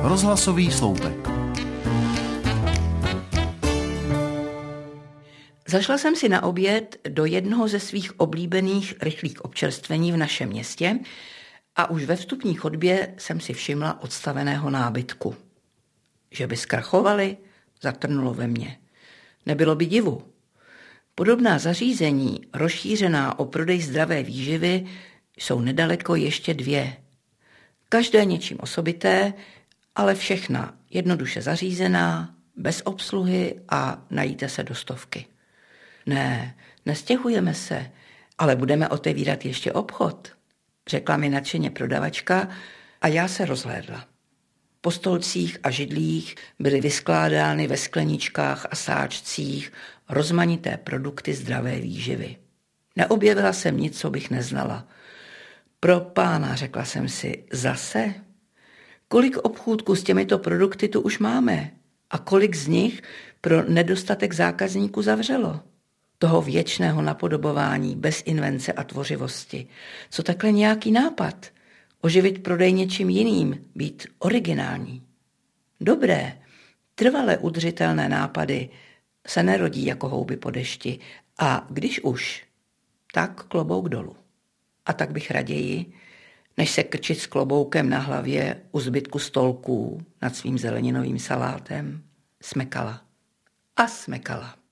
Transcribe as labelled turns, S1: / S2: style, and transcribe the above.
S1: Rozhlasový sloupek.
S2: Zašla jsem si na oběd do jednoho ze svých oblíbených rychlých občerstvení v našem městě a už ve vstupní chodbě jsem si všimla odstaveného nábytku. Že by zkrachovali, zatrnulo ve mně. Nebylo by divu. Podobná zařízení, rozšířená o prodej zdravé výživy, jsou nedaleko ještě 2. Každé něčím osobité, ale všechna jednoduše zařízená, bez obsluhy a najíte se do 100. Ne, nestěhujeme se, ale budeme otevírat ještě obchod, řekla mi nadšeně prodavačka a já se rozhlédla. Po stolcích a židlích byly vyskládány ve skleničkách a sáčcích rozmanité produkty zdravé výživy. Neobjevila jsem nic, co bych neznala. Pro pána, řekla jsem si, zase? Kolik obchůdků s těmito produkty tu už máme? A kolik z nich pro nedostatek zákazníků zavřelo? Toho věčného napodobování, bez invence a tvořivosti. Co takhle nějaký nápad? Oživit prodej něčím jiným, být originální. Dobré, trvale udržitelné nápady se nerodí jako houby po dešti a když už, tak klobouk dolů. A tak bych raději, než se krčit s kloboukem na hlavě u zbytku stolků nad svým zeleninovým salátem, smekala. A smekala.